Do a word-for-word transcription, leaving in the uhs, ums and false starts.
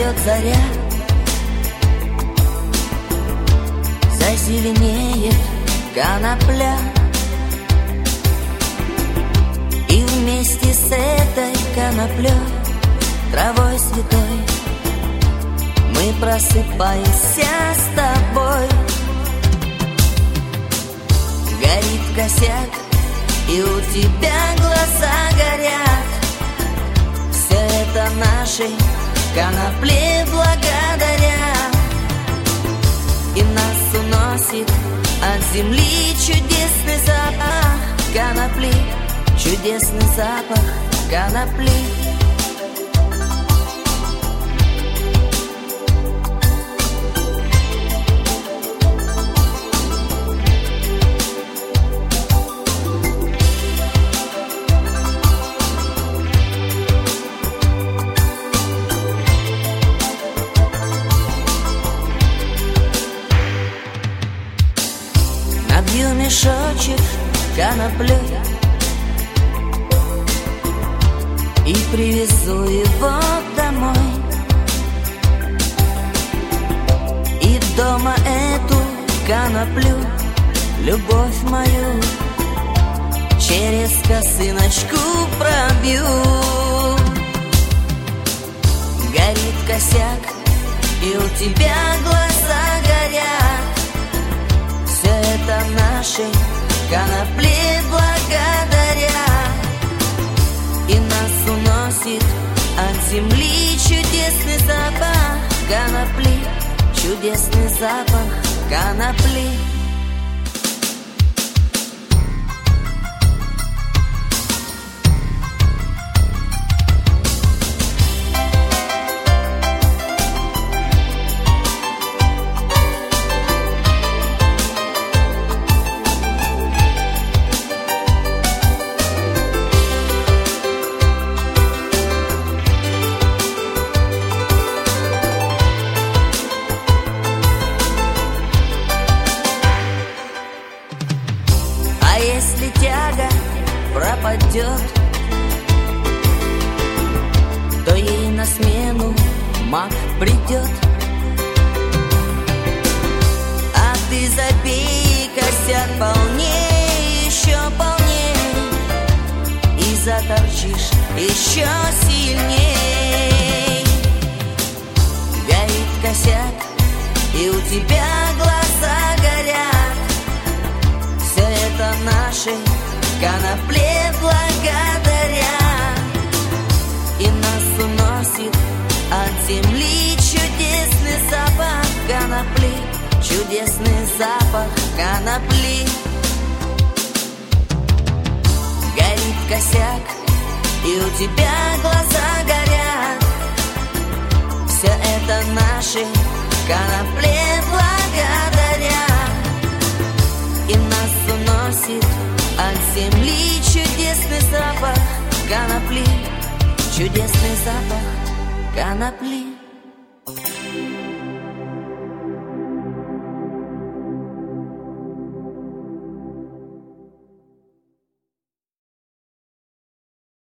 Зайдет заря, зазеленеет конопля, и вместе с этой коноплей, травой святой, мы просыпаемся с тобой. Горит косяк, и у тебя глаза горят. Все это нашей конопле благодаря. И нас уносит от земли чудесный запах конопли, чудесный запах конопли. Набью мешочек коноплей и привезу его домой. И дома эту коноплю, любовь мою, через косыночку пробью. Горит косяк, и у тебя глаза горят. Все это нашей конопле благодаря. И нас уносит от земли чудесный запах конопли, чудесный запах конопли. Если тяга пропадет, то ей на смену маг придет. А ты забей косяк полней, еще полней, и заторчишь еще сильней. Горит косяк, и у тебя глаза горят. Все это нашей конопле благодаря. И нас уносит от земли чудесный запах конопли, чудесный запах конопли. Горит косяк, и у тебя глаза горят. Все это нашей конопле благодаря. И нас уносит от земли чудесный запах конопли, чудесный запах конопли.